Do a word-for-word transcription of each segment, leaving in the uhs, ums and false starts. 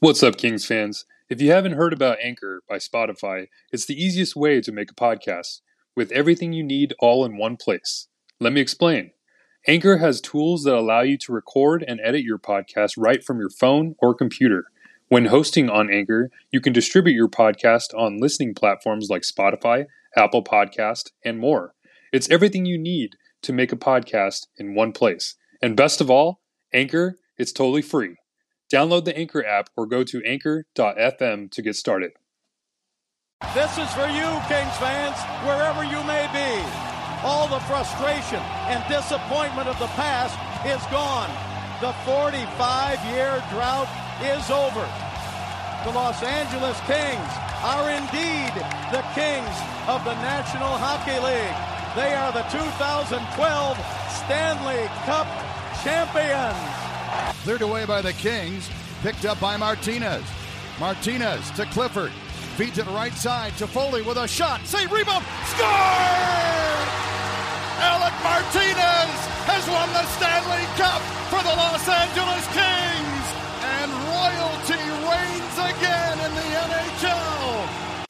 What's up, Kings fans? If you haven't heard about Anchor by Spotify, it's the easiest way to make a podcast, with everything you need all in one place. Let me explain. Anchor has tools that allow you to record and edit your podcast right from your phone or computer. When hosting on Anchor, you can distribute your podcast on listening platforms like Spotify, Apple Podcast, and more. It's everything you need to make a podcast in one place. And best of all, Anchor, it's totally free. Download the Anchor app or go to anchor dot f m to get started. This is for you, Kings fans, wherever you may be. All the frustration and disappointment of the past is gone. The forty-five-year drought is over. The Los Angeles Kings are indeed the kings of the National Hockey League. They are the two thousand twelve Stanley Cup champions. Cleared away by the Kings, picked up by Martinez. Martinez to Clifford, feeds it right side to Foley with a shot. Save, rebound, score! Alec Martinez has won the Stanley Cup for the Los Angeles Kings, and royalty reigns again in the N H L.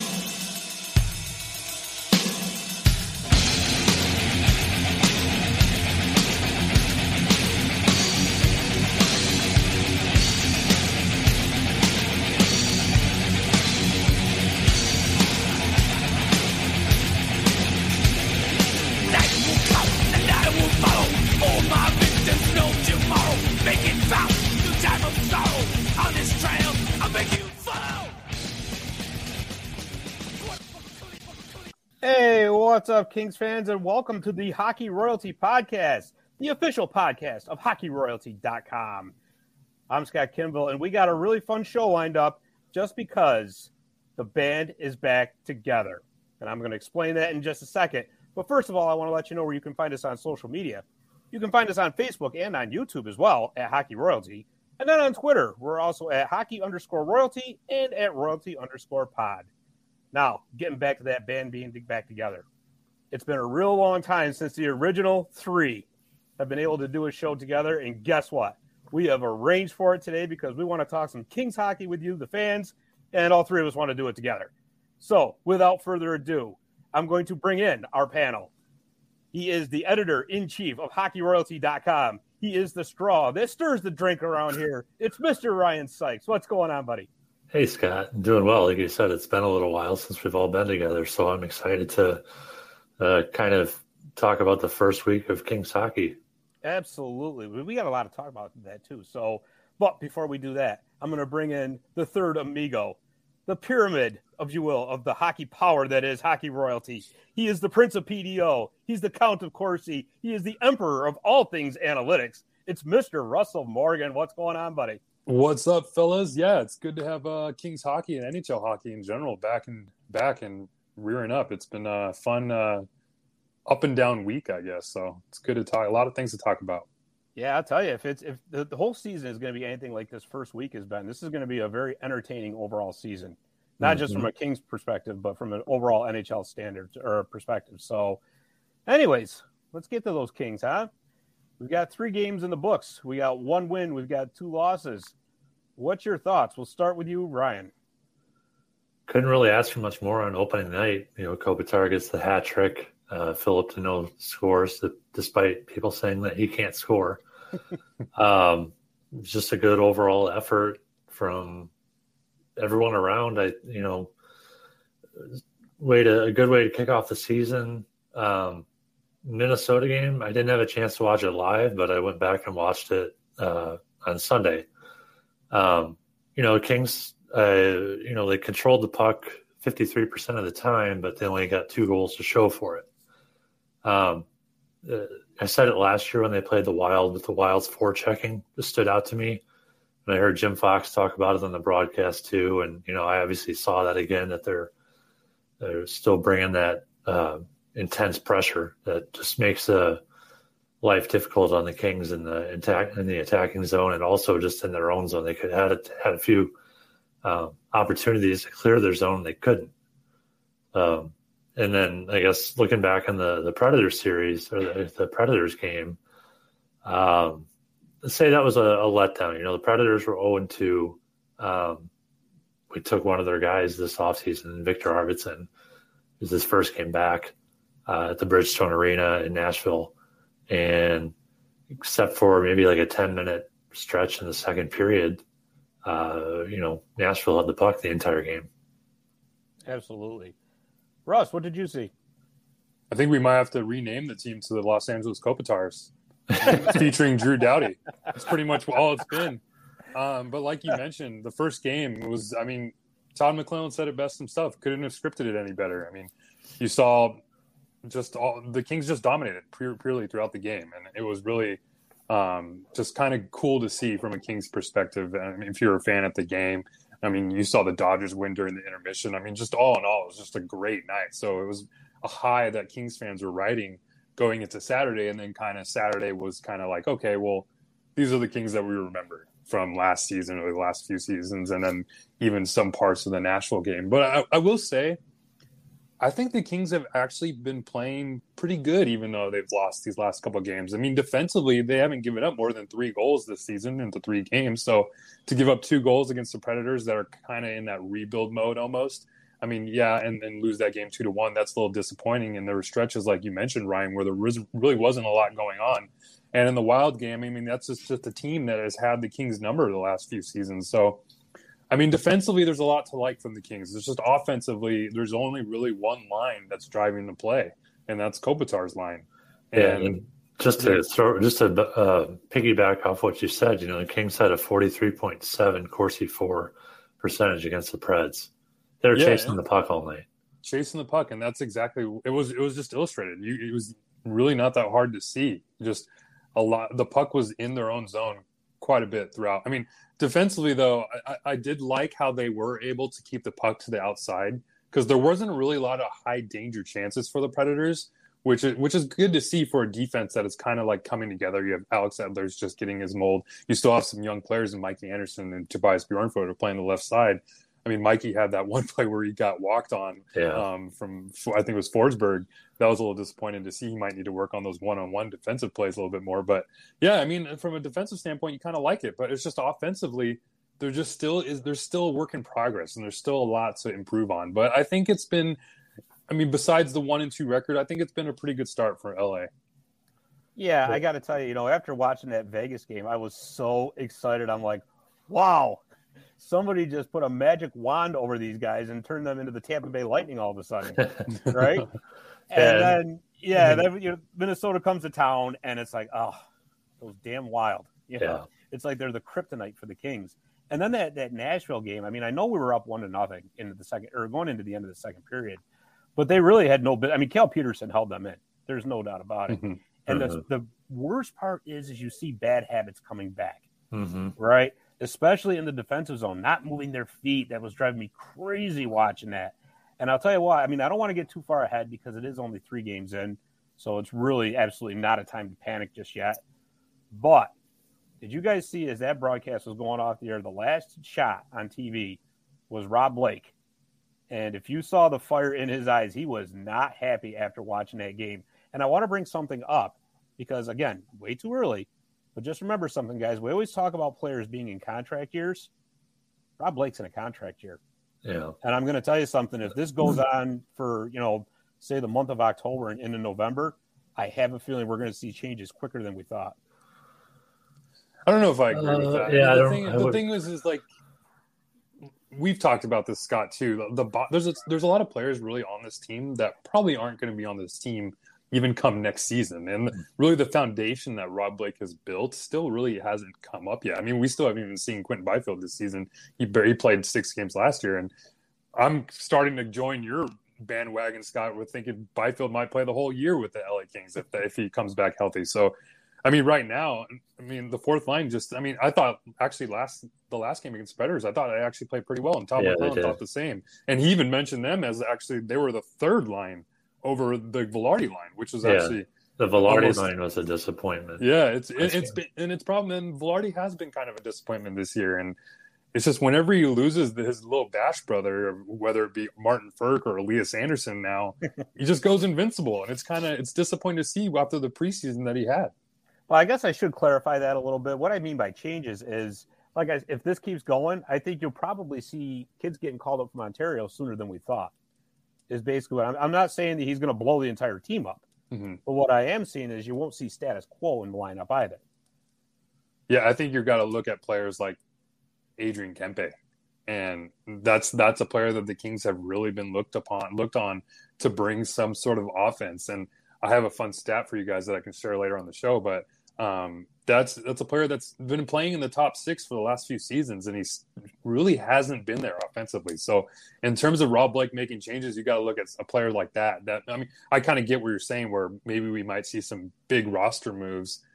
Hey, what's up, Kings fans, and welcome to the Hockey Royalty Podcast, the official podcast of hockey royalty dot com. I'm Scott Kimball, and we got a really fun show lined up just because the band is back together. And I'm going to explain that in just a second. But first of all, I want to let you know where you can find us on social media. You can find us on Facebook and on YouTube as well at Hockey Royalty. And then on Twitter, we're also at hockey underscore royalty and at royalty underscore pod. Now, getting back to that band being back together. It's been a real long time since the original three have been able to do a show together. And guess what? We have arranged for it today because we want to talk some Kings hockey with you, the fans, and all three of us want to do it together. So, without further ado, I'm going to bring in our panel. He is the editor-in-chief of hockey royalty dot com. He is the straw that stirs the drink around here. It's Mister Ryan Sykes. What's going on, buddy? Hey, Scott. I'm doing well. Like you said, it's been a little while since we've all been together, so I'm excited to uh, kind of talk about the first week of Kings hockey. Absolutely. We got a lot to talk about that, too. So, but before we do that, I'm going to bring in the third amigo, the pyramid, if you will, of the hockey power that is Hockey Royalty. He is the Prince of P D O. He's the Count of Corsi. He is the Emperor of all things analytics. It's Mister Russell Morgan. What's going on, buddy? What's up, fellas? Yeah, it's good to have uh, Kings hockey and N H L hockey in general back and back and rearing up. It's been a fun uh, up and down week, I guess. So it's good to talk. A lot of things to talk about. Yeah, I'll tell you, if it's if the, the whole season is going to be anything like this first week has been, this is going to be a very entertaining overall season. Not mm-hmm. just from a Kings perspective, but from an overall N H L standard or perspective. So, anyways, let's get to those Kings, huh? We've got three games in the books. We got one win. We've got two losses. What's your thoughts? We'll start with you, Ryan. Couldn't really ask for much more on opening night. You know, Kopitar gets the hat trick. Uh, Philip Deneau scores, despite people saying that he can't score. um, just a good overall effort from everyone around. I, you know, way to a good way to kick off the season. Um, Minnesota game, I didn't have a chance to watch it live, but I went back and watched it uh, on Sunday. Um, you know, Kings, uh, you know, they controlled the puck fifty-three percent of the time, but they only got two goals to show for it. Um, uh, I said it last year when they played the Wild with the Wild's forechecking. Just stood out to me. And I heard Jim Fox talk about it on the broadcast too. And, you know, I obviously saw that again, that they're, they're still bringing that uh, intense pressure that just makes uh, life difficult on the Kings in the attack in the attacking zone, and also just in their own zone. They could had a, had a few uh, opportunities to clear their zone. They couldn't. Um, and then I guess looking back on the, the Predators series or the, the Predators game, um, let's say that was a, a letdown. You know, the Predators were oh and two Um, we took one of their guys this offseason, Victor Arvidsson. It was his first game back uh, at the Bridgestone Arena in Nashville. And except for maybe like a ten-minute stretch in the second period, uh, you know, Nashville had the puck the entire game. Absolutely. Russ, what did you see? I think we might have to rename the team to the Los Angeles Kopitar's, featuring Drew Doughty. That's pretty much all it's been. Um, but like you mentioned, the first game was, I mean, Todd McClellan said it best himself. Couldn't have scripted it any better. I mean, you saw just all the Kings just dominated pure, purely throughout the game. And it was really um, just kind of cool to see from a Kings perspective. I mean, if you're a fan at the game, I mean, you saw the Dodgers win during the intermission. I mean, just all in all, it was just a great night. So it was a high that Kings fans were riding going into Saturday. And then kind of Saturday was kind of like, okay, well, these are the Kings that we remember from last season or the last few seasons. And then even some parts of the Nashville game. But I, I will say, I think the Kings have actually been playing pretty good, even though they've lost these last couple of games. I mean, defensively, they haven't given up more than three goals this season into three games. So to give up two goals against the Predators that are kind of in that rebuild mode almost, I mean, yeah, and then lose that game two to one, that's a little disappointing. And there were stretches, like you mentioned, Ryan, where there really wasn't a lot going on. And in the Wild game, I mean, that's just, just a team that has had the Kings' number the last few seasons. So, I mean, defensively, there's a lot to like from the Kings. It's just offensively, there's only really one line that's driving the play, and that's Kopitar's line. And, yeah, and just to throw, just to uh, piggyback off what you said, you know, the Kings had a forty-three point seven Corsi four percentage against the Preds. They were yeah, chasing yeah. the puck all night. Chasing the puck, and that's exactly it was. It was just illustrated. You, it was really not that hard to see. Just a lot. The puck was in their own zone quite a bit throughout. I mean, defensively, though, I, I did like how they were able to keep the puck to the outside because there wasn't really a lot of high danger chances for the Predators, which is, which is good to see for a defense that is kind of like coming together. You have Alex Edler's just getting his mold. You still have some young players in Mikey Anderson and Tobias Bjornfot playing the left side. I mean, Mikey had that one play where he got walked on yeah. um, from, I think it was Forsberg. That was a little disappointing to see. He might need to work on those one-on-one defensive plays a little bit more. But, yeah, I mean, from a defensive standpoint, you kind of like it. But it's just offensively, there just still is – there's still a work in progress, and there's still a lot to improve on. But I think it's been – I mean, besides the one and two record, I think it's been a pretty good start for L A. Yeah, but, I got to tell you, you know, after watching that Vegas game, I was so excited. I'm like, wow. Somebody just put a magic wand over these guys and turned them into the Tampa Bay Lightning all of a sudden, right? And, and then, yeah, then, you know, Minnesota comes to town, and it's like, oh, those damn Wild. You know? Yeah. It's like they're the kryptonite for the Kings. And then that, that Nashville game, I mean, I know we were up one to nothing into the second, or going into the end of the second period, but they really had no – I mean, Cal Peterson held them in. There's no doubt about it. Mm-hmm. And mm-hmm. the, the worst part is, is you see bad habits coming back, mm-hmm. right? Especially in the defensive zone, not moving their feet. That was driving me crazy watching that. And I'll tell you why. I mean, I don't want to get too far ahead because it is only three games in, so it's really absolutely not a time to panic just yet. But did you guys see as that broadcast was going off the air, the last shot on T V was Rob Blake. And if you saw the fire in his eyes, he was not happy after watching that game. And I want to bring something up because, again, way too early. But just remember something, guys. We always talk about players being in contract years. Rob Blake's in a contract year. Yeah. And I'm going to tell you something. If this goes on for, you know, say the month of October and into November, I have a feeling we're going to see changes quicker than we thought. I don't know if I agree uh, with that. Yeah, the I thing, I the would... thing is, is like, we've talked about this, Scott, too. The, the There's a, there's a lot of players really on this team that probably aren't going to be on this team even come next season. And really the foundation that Rob Blake has built still really hasn't come up yet. I mean, we still haven't even seen Quentin Byfield this season. He barely played six games last year. And I'm starting to join your bandwagon, Scott, with thinking Byfield might play the whole year with the L A Kings if, if he comes back healthy. So, I mean, right now, I mean, the fourth line just, I mean, I thought actually last, the last game against Predators, I thought I actually played pretty well. And Tom yeah, McClellan thought the same. And he even mentioned them as actually, they were the third line over the Velarde line, which was yeah, actually the Velarde almost, line was a disappointment. Yeah, it's it, it's been and it's problem. And Velarde has been kind of a disappointment this year, and it's just whenever he loses his little Bash brother, whether it be Martin Ferk or Elias Anderson, now he just goes invincible, and it's kind of it's disappointing to see after the preseason that he had. Well, I guess I should clarify that a little bit. What I mean by changes is like I, if this keeps going, I think you'll probably see kids getting called up from Ontario sooner than we thought. Is basically what I'm, I'm not saying that he's going to blow the entire team up, mm-hmm. but what I am seeing is you won't see status quo in the lineup either. Yeah, I think you've got to look at players like Adrian Kempe, and that's that's a player that the Kings have really been looked upon, looked on to bring some sort of offense. And I have a fun stat for you guys that I can share later on the show, but um, that's that's a player that's been playing in the top six for the last few seasons, and he's really hasn't been there offensively. So in terms of Rob Blake making changes, you got to look at a player like that. That I mean, I kind of get what you're saying, where maybe we might see some big roster moves.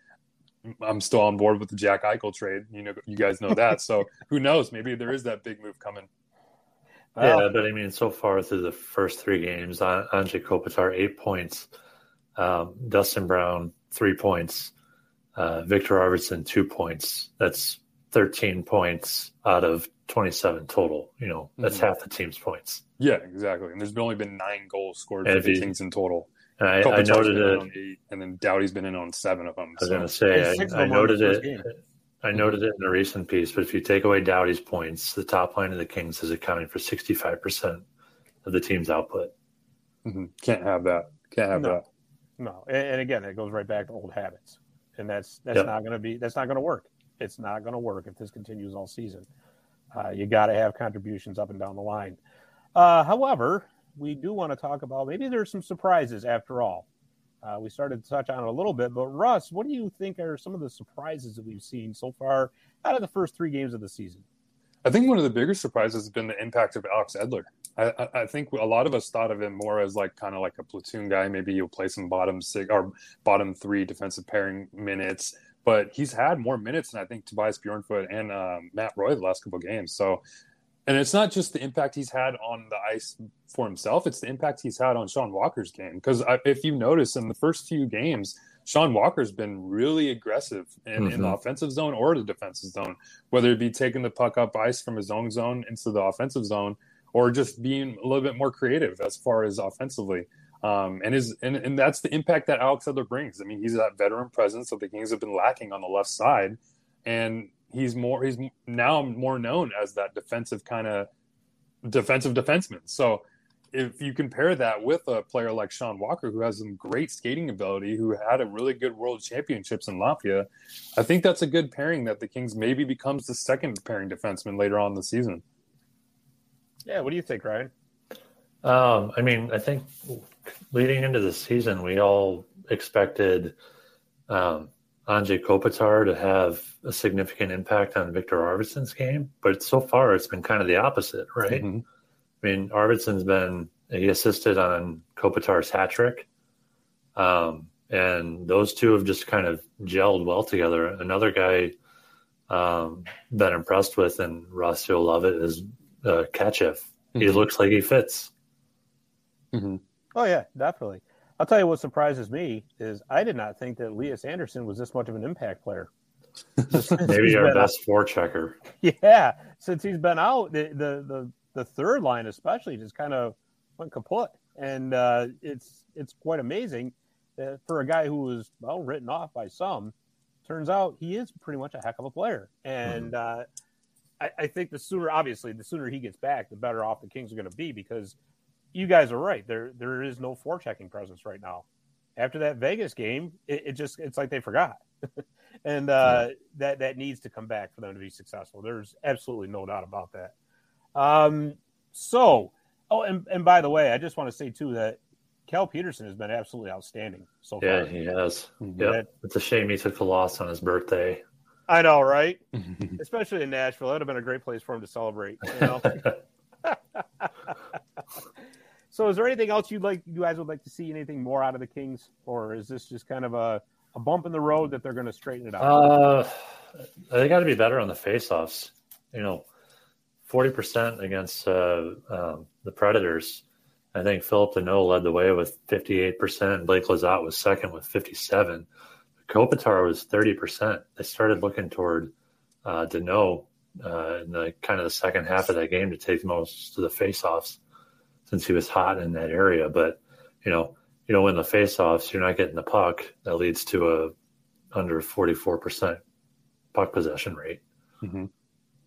I'm still on board with the Jack Eichel trade. You know, you guys know that. So who knows? Maybe there is that big move coming. Well, yeah, but I mean, so far through the first three games, Anze Kopitar, eight points. Um, Dustin Brown, three points. Uh, Victor Arvidsson, two points. That's thirteen points out of twenty-seven total. You know, that's mm-hmm. half the team's points. Yeah, exactly. And there's only been nine goals scored and for the Kings in total. I, I noted it, on eight, and then Doughty's been in on seven of them. I was so. going to say, I, I noted it. Game. I noted it in a recent piece. But if you take away Doughty's points, the top line of the Kings is accounting for sixty-five percent of the team's output. Mm-hmm. Can't have that. Can't have no. that. No, and, and again, it goes right back to old habits, and that's that's yep. not going to be that's not going to work. It's not going to work if this continues all season. Uh, you got to have contributions up and down the line. Uh, however, we do want to talk about maybe there's some surprises after all. Uh, we started to touch on it a little bit, but Russ, what do you think are some of the surprises that we've seen so far out of the first three games of the season? I think one of the bigger surprises has been the impact of Alex Edler. I, I, I think a lot of us thought of him more as like kind of like a platoon guy. Maybe he'll play some bottom six or bottom three defensive pairing minutes, but he's had more minutes than I think Tobias Bjornfoot and um, Matt Roy the last couple of games. So, and it's not just the impact he's had on the ice for himself; it's the impact he's had on Sean Walker's game. Because if you notice in the first few games, Sean Walker's been really aggressive in, mm-hmm. in the offensive zone or the defensive zone, whether it be taking the puck up ice from his own zone into the offensive zone, or just being a little bit more creative as far as offensively. Um, and his and, and that's the impact that Alex Edler brings. I mean, he's that veteran presence that the Kings have been lacking on the left side, and he's more he's now more known as that defensive kind of defensive defenseman. So if you compare that with a player like Sean Walker, who has some great skating ability, who had a really good world championships in Latvia, I think that's a good pairing that the Kings maybe becomes the second pairing defenseman later on in the season. Yeah, what do you think, Ryan? Um, I mean, I think leading into the season, we all expected um, Anze Kopitar to have a significant impact on Victor Arvidsson's game, but so far it's been kind of the opposite, right? Mm-hmm. I mean, Arvidsson's been, he assisted on Kopitar's hat trick. Um, and those two have just kind of gelled well together. Another guy um, been impressed with, and Ross, you'll love it, is uh, Kachev. Mm-hmm. He looks like he fits. Mm-hmm. Oh, yeah, definitely. I'll tell you what surprises me is I did not think that Elias Anderson was this much of an impact player. Maybe our best forechecker. Yeah, since he's been out, the the the, the third line especially just kind of went kaput, and uh, it's it's quite amazing that for a guy who was well written off by some, turns out he is pretty much a heck of a player, and mm-hmm. uh, I, I think the sooner, obviously, the sooner he gets back, the better off the Kings are going to be, because you guys are right. There there is no forechecking presence right now. After that Vegas game, it, it just it's like they forgot. And uh, yeah. that, that needs to come back for them to be successful. There's absolutely no doubt about that. Um, so, oh, and, and by the way, I just want to say, too, that Cal Peterson has been absolutely outstanding so far. Yeah, he has. Yeah, yep. It's a shame he took the loss on his birthday. I know, right? Especially in Nashville. That would have been a great place for him to celebrate. You know? So is there anything else you'd like, you guys would like to see, anything more out of the Kings? Or is this just kind of a a bump in the road that they're going to straighten it out? Uh, they got to be better on the faceoffs. You know, forty percent against uh, um, the Predators. I think Philip Deneau led the way with fifty-eight percent. Blake Lizotte was second with fifty-seven. Kopitar was thirty percent. They started looking toward uh, Deneau uh, in the kind of the second half of that game to take most of the faceoffs, since he was hot in that area. But, you know, you know, in the faceoffs, you're not getting the puck. That leads to a under forty-four percent puck possession rate. Mm-hmm.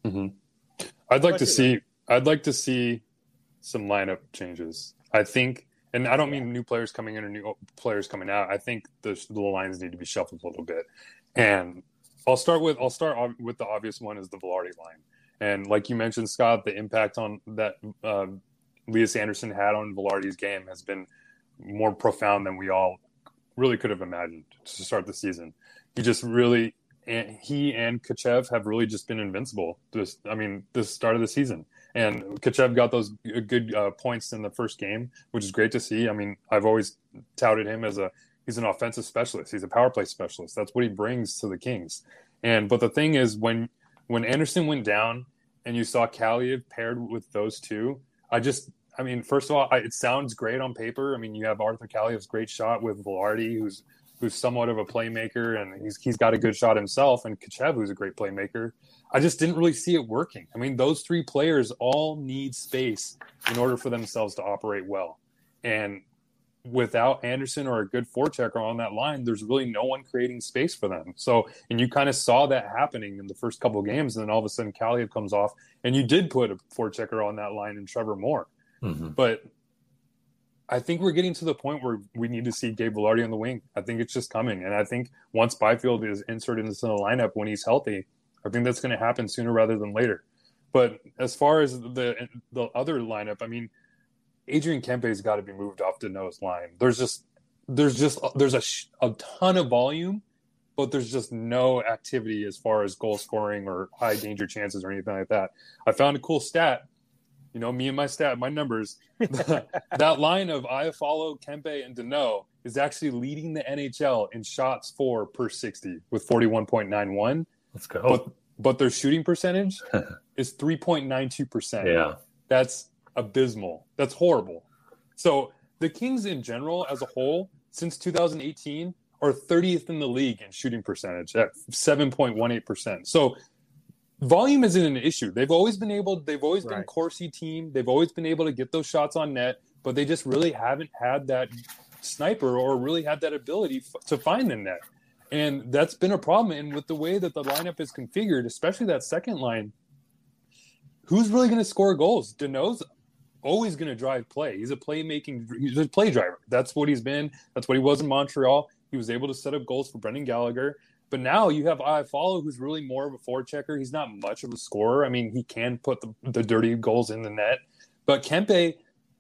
Mm-hmm. I'd like to see. I'd like to see some lineup changes. I think, and I don't mean new players coming in or new players coming out. I think the, the lines need to be shuffled a little bit. And I'll start with I'll start with the obvious one is the Velarde line. And like you mentioned, Scott, the impact on that uh, Elias Anderson had on Velarde's game has been more profound than we all really could have imagined to start the season. He just really, and he and Tkachev have really just been invincible. This, I mean, this start of the season. And Tkachev got those good uh, points in the first game, which is great to see. I mean, I've always touted him as a he's an offensive specialist. He's a power play specialist. That's what he brings to the Kings. And but the thing is, when when Anderson went down and you saw Kaliyev paired with those two, I just, I mean, first of all, I, it sounds great on paper. I mean, you have Arthur Kaliyev's great shot with Velarde, who's who's somewhat of a playmaker, and he's he's got a good shot himself, and Tkachev, who's a great playmaker. I just didn't really see it working. I mean, those three players all need space in order for themselves to operate well. And without Anderson or a good forechecker on that line, there's really no one creating space for them. So, and you kind of saw that happening in the first couple of games, and then all of a sudden Kaliyev comes off, and you did put a forechecker on that line in Trevor Moore. Mm-hmm. But I think we're getting to the point where we need to see Gabe Velarde on the wing. I think it's just coming. And I think once Byfield is inserted into the lineup when he's healthy, I think that's going to happen sooner rather than later. But as far as the the other lineup, I mean, Adrian Kempe's got to be moved off Danault's line. There's just there's just there's a, a ton of volume, but there's just no activity as far as goal scoring or high danger chances or anything like that. I found a cool stat. You know, me and my stat, my numbers. That line of Iafallo, Kempe, and Danault is actually leading the N H L in shots for per sixty with forty-one point nine one. Let's go. But, but their shooting percentage is three point nine two percent. Yeah. That's abysmal. That's horrible. So the Kings in general as a whole, since two thousand eighteen, are thirtieth in the league in shooting percentage at seven point one eight percent. So volume isn't an issue. They've always been able, they've always right. been Corsi team. They've always been able to get those shots on net, but they just really haven't had that sniper or really had that ability f- to find the net. And that's been a problem. And with the way that the lineup is configured, especially that second line, who's really going to score goals? Danault's always going to drive play. He's a playmaking, he's a play driver. That's what he's been. That's what he was in Montreal. He was able to set up goals for Brendan Gallagher. But now you have Iafallo, who's really more of a forechecker. He's not much of a scorer. I mean, he can put the, the dirty goals in the net. But Kempe,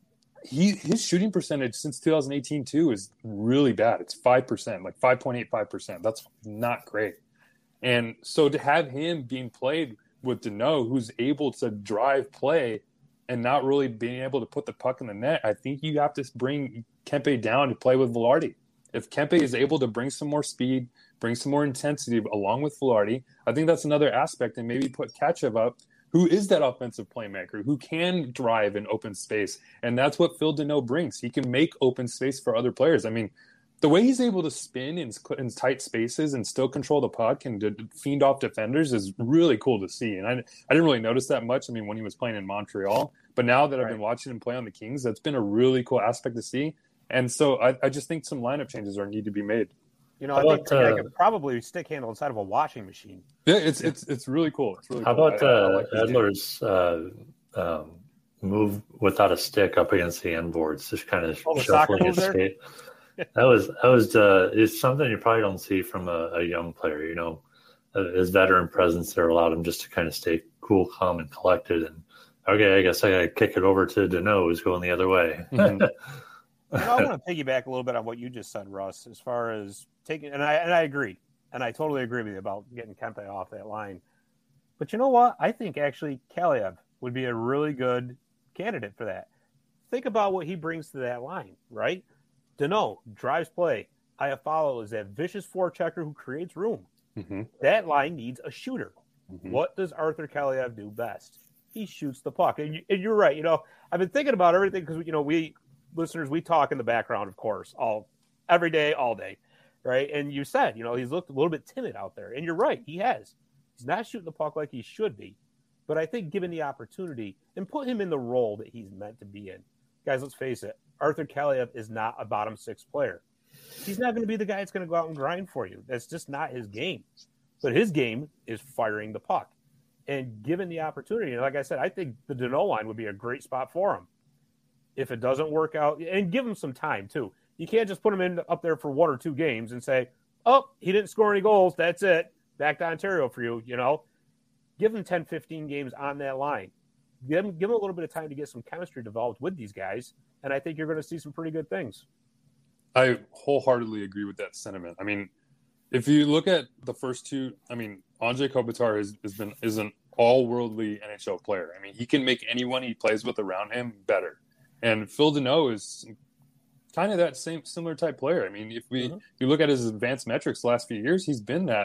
he his shooting percentage since two thousand eighteen, too, is really bad. It's five percent, like five point eight five percent. That's not great. And so to have him being played with Danault, who's able to drive play and not really being able to put the puck in the net, I think you have to bring Kempe down to play with Velarde. If Kempe is able to bring some more speed, bring some more intensity along with Velarde, I think that's another aspect, and maybe put Tkachev up, who is that offensive playmaker, who can drive in open space. And that's what Phil Danault brings. He can make open space for other players. I mean, the way he's able to spin in, in tight spaces and still control the puck and to fiend off defenders is really cool to see. And I, I didn't really notice that much, I mean, when he was playing in Montreal. But now that I've been watching him play on the Kings, that's been a really cool aspect to see. And so I, I just think some lineup changes are need to be made. You know, I think uh, I could probably stick handle inside of a washing machine. Yeah, it's it's it's really cool. It's really How cool. about I, uh, I like Edler's uh, um, move without a stick up against the end boards, just kind of oh, shuffling his skate? That was that was uh, it's something you probably don't see from a, a young player. You know, uh, his veteran presence there allowed him just to kind of stay cool, calm, and collected. And okay, I guess I got to kick it over to Danault, who's going the other way. Mm-hmm. You know, I want to piggyback a little bit on what you just said, Russ, as far as taking, and I and I agree, and I totally agree with you about getting Kempe off that line. But you know what? I think actually Kaliyev would be a really good candidate for that. Think about what he brings to that line, right? Danault drives play. Iafallo is that vicious forechecker who creates room. Mm-hmm. That line needs a shooter. Mm-hmm. What does Arthur Kaliyev do best? He shoots the puck. And, you, and you're right. You know, I've been thinking about everything because, you know, we listeners, we talk in the background, of course, all every day, all day, right? And you said, you know, he's looked a little bit timid out there. And you're right. He has. He's not shooting the puck like he should be. But I think given the opportunity and put him in the role that he's meant to be in. Guys, let's face it. Arthur Kaliyev is not a bottom six player. He's not going to be the guy that's going to go out and grind for you. That's just not his game. But his game is firing the puck. and given the opportunity, and like I said, I think the Danault line would be a great spot for him. If it doesn't work out, and give him some time too. You can't just put him in up there for one or two games and say, oh, he didn't score any goals. That's it. Back to Ontario for you, you know. Give him ten, fifteen games on that line. Give him, give him a little bit of time to get some chemistry developed with these guys, and I think you're going to see some pretty good things. I wholeheartedly agree with that sentiment. I mean, if you look at the first two, I mean, Anze Kopitar has, has been is an all-worldly N H L player. I mean, he can make anyone he plays with around him better. And Phil Danault is kind of that same similar type player. I mean, if we mm-hmm. if you look at his advanced metrics the last few years, he's been that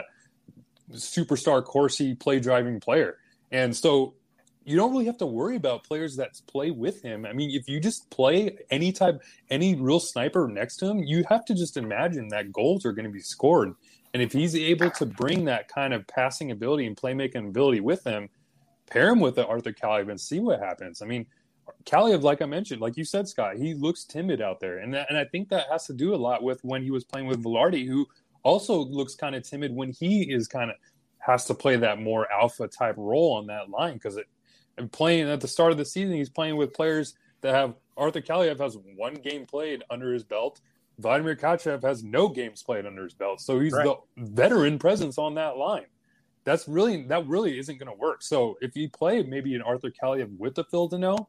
superstar Corsi play driving player. And so you don't really have to worry about players that play with him. I mean, if you just play any type, any real sniper next to him, you have to just imagine that goals are going to be scored. And if he's able to bring that kind of passing ability and playmaking ability with him, pair him with the Arthur Kaliyev and see what happens. I mean, Kaliyev, like I mentioned, like you said, Scott, he looks timid out there. And that, and I think that has to do a lot with when he was playing with Vilardi, who also looks kind of timid when he is kind of has to play that more alpha type role on that line. Because it and playing at the start of the season, he's playing with players that have Arthur Kaliyev has one game played under his belt. Vladimir Tkachev has no games played under his belt. So he's right. the veteran presence on that line. That's really that really isn't going to work. So if you play maybe an Arthur Kaliyev with the Phil Danault,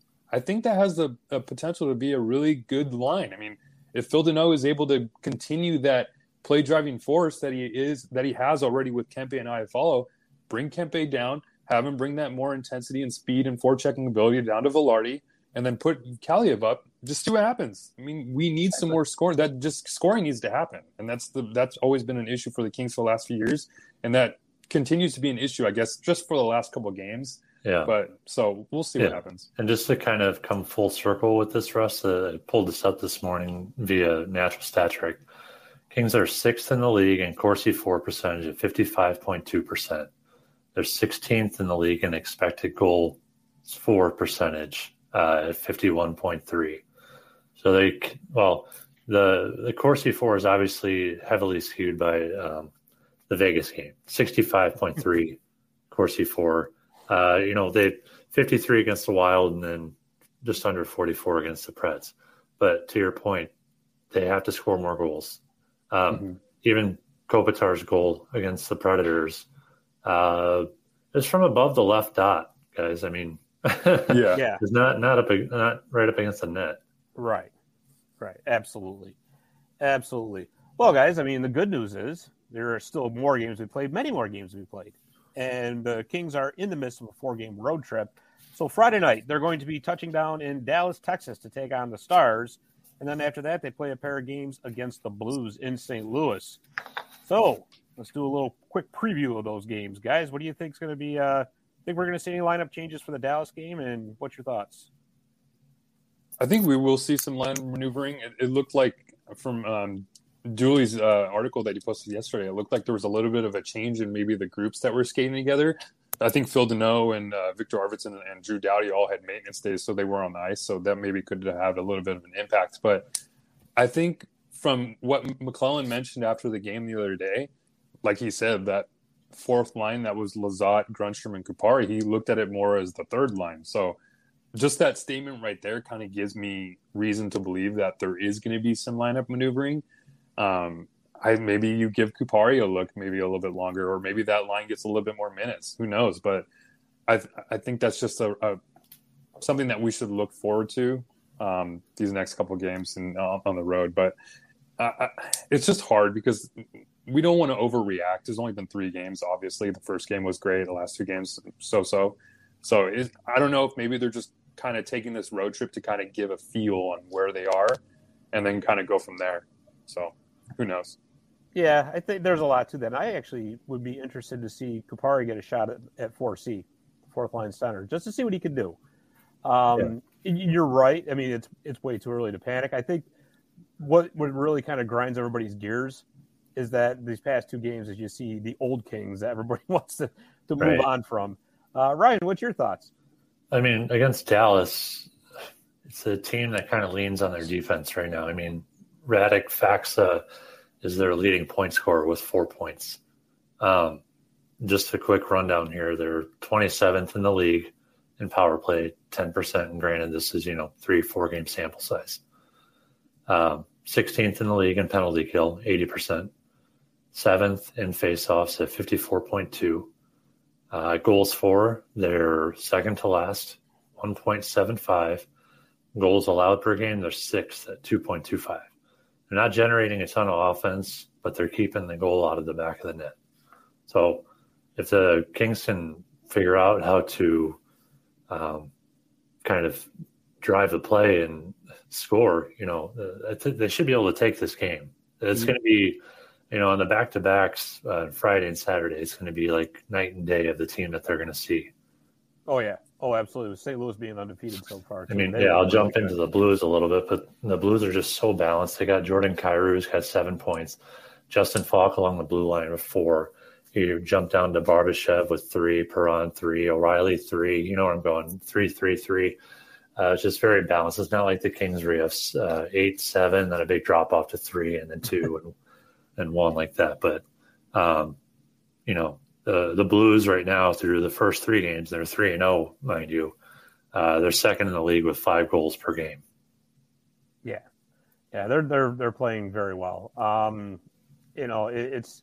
I think that has the, the potential to be a really good line. I mean, if Phil Danault is able to continue that play driving force that he is that he has already with Kempe and Iafallo, bring Kempe down, have him bring that more intensity and speed and forechecking ability down to Vilardi, and then put Kaliyev up. Just see what happens. I mean, we need some more scoring. That just scoring needs to happen, and that's the that's always been an issue for the Kings for the last few years, and that continues to be an issue, I guess, just for the last couple of games. Yeah. But so we'll see yeah. what happens. And just to kind of come full circle with this, Russ, uh, I pulled this up this morning via Natural Stat Trick. Kings are sixth in the league in Corsi for percentage at fifty-five point two percent. They're sixteenth in the league in expected goal for percentage uh, at fifty-one point three. So they, well, the the Corsi for is obviously heavily skewed by um, the Vegas game, sixty-five point three Corsi for. Uh, you know, they fifty-three against the Wild and then just under forty-four against the Preds. But to your point, they have to score more goals. Um, mm-hmm. Even Kopitar's goal against the Predators uh, is from above the left dot, guys. I mean, yeah, yeah, it's not not up not right up against the net. Right, right, absolutely, absolutely. Well, guys, I mean, the good news is there are still more games we played, many more games we played. And the Kings are in the midst of a four-game road trip. So Friday night, they're going to be touching down in Dallas, Texas to take on the Stars. And then after that, they play a pair of games against the Blues in Saint Louis. So let's do a little quick preview of those games. Guys, what do you think is going to be uh, – think we're going to see any lineup changes for the Dallas game? And what's your thoughts? I think we will see some line maneuvering. It, it looked like from um, – Dooley's uh, article that he posted yesterday, it looked like there was a little bit of a change in maybe the groups that were skating together. I think Phil Danault and uh, Victor Arvidsson and, and Drew Doughty all had maintenance days, so they were on the ice, so that maybe could have a little bit of an impact. But I think from what McClellan mentioned after the game the other day, like he said, that fourth line that was Lizotte, Grundstrom, and Kupari, he looked at it more as the third line. So just that statement right there kind of gives me reason to believe that there is going to be some lineup maneuvering. Um, I maybe you give Kupari a look, maybe a little bit longer, or maybe that line gets a little bit more minutes. Who knows? But I th- I think that's just a, a something that we should look forward to um, these next couple of games and uh, on the road. But uh, I, it's just hard because we don't want to overreact. There's only been three games. Obviously, the first game was great. The last two games, so-so. So it, I don't know if maybe they're just kind of taking this road trip to kind of give a feel on where they are, and then kind of go from there. So. Who knows? Yeah, I think there's a lot to that. I actually would be interested to see Kupari get a shot at, at four C, fourth line center, just to see what he could do. Um, yeah. You're right. I mean, it's it's way too early to panic. I think what what really kind of grinds everybody's gears is that these past two games, as you see the old Kings that everybody wants to, to move right. on from. Uh, Ryan, what's your thoughts? I mean, against Dallas, it's a team that kind of leans on their defense right now. I mean, Radek Faksa is their leading point scorer with four points. Um, just a quick rundown here. They're twenty-seventh in the league in power play, ten percent. And granted, this is, you know, three, four game sample size. Um, sixteenth in the league in penalty kill, eighty percent. Seventh in faceoffs at fifty-four point two. Uh, goals for, they're second to last, one point seven five. Goals allowed per game, they're sixth at two point two five. They're not generating a ton of offense, but they're keeping the goal out of the back of the net. So if the Kings can figure out how to um, kind of drive the play and score, you know, uh, they should be able to take this game. It's mm-hmm. going to be, you know, on the back-to-backs uh, Friday and Saturday, it's going to be like night and day of the team that they're going to see. Oh, yeah. Oh, absolutely. With Saint Louis being undefeated so far. I mean, yeah, I'll jump into the Blues a little bit, but the Blues are just so balanced. They got Jordan Kyrou, who's got seven points. Justin Falk along the blue line with four. You jump down to Barbashev with three, Perron three, O'Reilly three. You know where I'm going, three, three, three. Uh, it's just very balanced. It's not like the Kings where you have uh, eight, seven, then a big drop-off to three, and then two, and, and one like that. But, um, you know, the the Blues right now through the first three games, they're three and oh, mind you. Uh, they're second in the league with five goals per game. Yeah, yeah, they're they're they're playing very well. Um, you know, it, it's.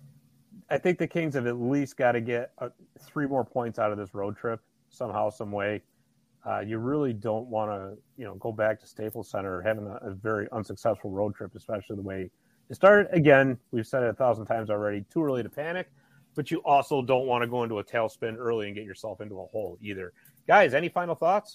I think the Kings have at least got to get uh, three more points out of this road trip somehow, some way. Uh, you really don't want to, you know, go back to Staples Center having a, a very unsuccessful road trip, especially the way it started. Again, we've said it a thousand times already. Too early to panic. But you also don't want to go into a tailspin early and get yourself into a hole either. Guys, any final thoughts?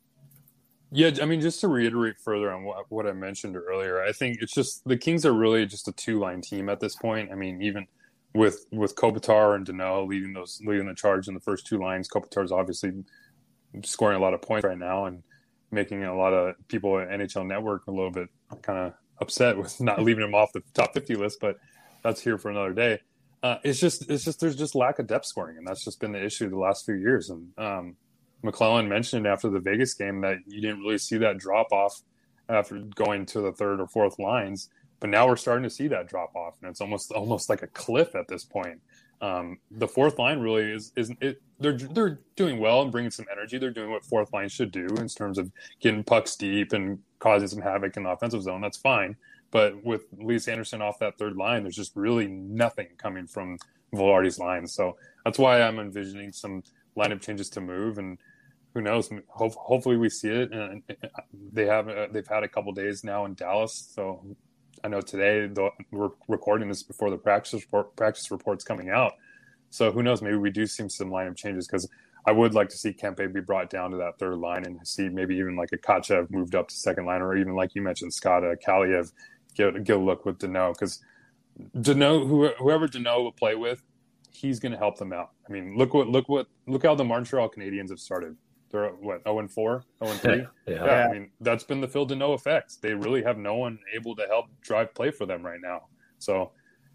Yeah, I mean, just to reiterate further on what, what I mentioned earlier, I think it's just the Kings are really just a two-line team at this point. I mean, even with with Kopitar and Danault leading those leading the charge in the first two lines, Kopitar's obviously scoring a lot of points right now and making a lot of people at N H L Network a little bit kind of upset with not leaving him off the top fifty list, but that's here for another day. Uh, it's just, it's just, there's just lack of depth scoring, and that's just been the issue the last few years. And um, McClellan mentioned after the Vegas game that you didn't really see that drop off after going to the third or fourth lines, but now we're starting to see that drop off, and it's almost, almost like a cliff at this point. Um, the fourth line really is, is it. They're they're doing well and bringing some energy. They're doing what fourth line should do in terms of getting pucks deep and causing some havoc in the offensive zone. That's fine. But with Lias Andersson off that third line, there's just really nothing coming from Velarde's line. So that's why I'm envisioning some lineup changes to move. And who knows? Ho- hopefully we see it. And they have uh, they've had a couple days now in Dallas. So I know today we're recording this before the practice report, practice report's coming out. So who knows? Maybe we do see some lineup changes, because I would like to see Kempe be brought down to that third line and see maybe even like a Kachev moved up to second line, or even like you mentioned, Scott, uh, Kaliev. Get, get a look with Danault, because Danault, who, whoever Danault will play with, he's going to help them out. I mean, look what look what look how the Montreal Canadiens have started. They're what oh and four, oh and three. yeah. yeah, I mean that's been the Phil Danault effect. They really have no one able to help drive play for them right now. So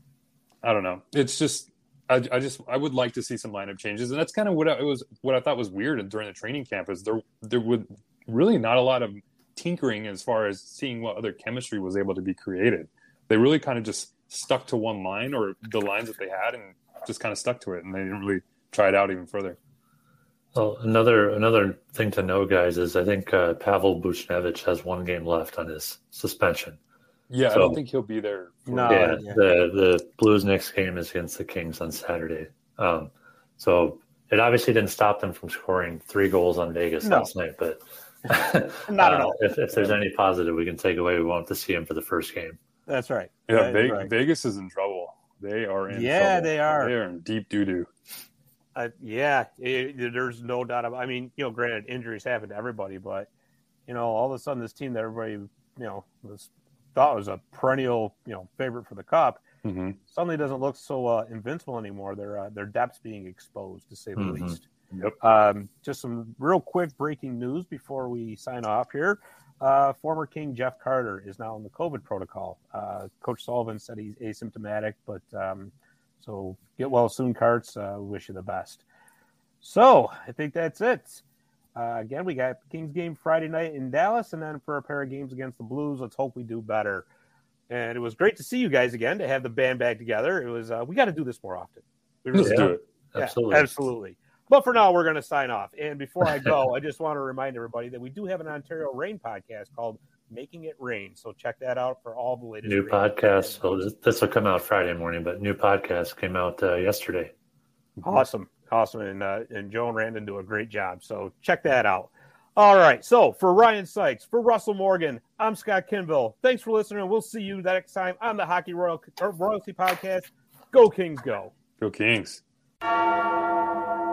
I don't know. It's just I, I just I would like to see some lineup changes, and that's kind of what I, it was. What I thought was weird during the training camp is there there would really not a lot of tinkering as far as seeing what other chemistry was able to be created. They really kind of just stuck to one line, or the lines that they had, and just kind of stuck to it, and they didn't really try it out even further. Well, another another thing to know, guys, is I think uh, Pavel Buchnevich has one game left on his suspension. Yeah, so, I don't think he'll be there. For no, yeah, yeah, the the Blues' next game is against the Kings on Saturday. Um, so it obviously didn't stop them from scoring three goals on Vegas no. last night, but not at uh, all. If, if there's any positive we can take away, we want to see him for the first game. That's right. Yeah, That Ve- right. Vegas is in trouble. They are in Yeah, trouble. they are. They are in deep doo-doo. Uh, yeah, it, there's no doubt about. I mean, you know, granted, injuries happen to everybody, but you know, all of a sudden, this team that everybody, you know, was thought was a perennial, you know, favorite for the cup, mm-hmm. suddenly doesn't look so uh, invincible anymore. Their uh, their depth's being exposed, to say the Mm-hmm. least. Yep. Um, just some real quick breaking news before we sign off here. Uh, former King Jeff Carter is now in the COVID protocol. Uh, Coach Sullivan said he's asymptomatic, but um, so get well soon, Carts. Uh, wish you the best. So I think that's it. Uh, again, we got Kings game Friday night in Dallas, and then for a pair of games against the Blues, let's hope we do better. And it was great to see you guys again, to have the band back together. It was uh, we got to do this more often. We Let's really do Yeah. it. Yeah, Absolutely. absolutely. But for now, we're going to sign off. And before I go, I just want to remind everybody that we do have an Ontario Rain podcast called Making It Rain. So check that out for all the latest New rain. podcast. So this, this will come out Friday morning, but new podcast came out uh, yesterday. Awesome. Awesome. And, uh, and Joe and Randon do a great job. So check that out. All right. So for Ryan Sykes, for Russell Morgan, I'm Scott Kinville. Thanks for listening. We'll see you next time on the Hockey Royal, Royalty Podcast. Go Kings, go. Go Kings.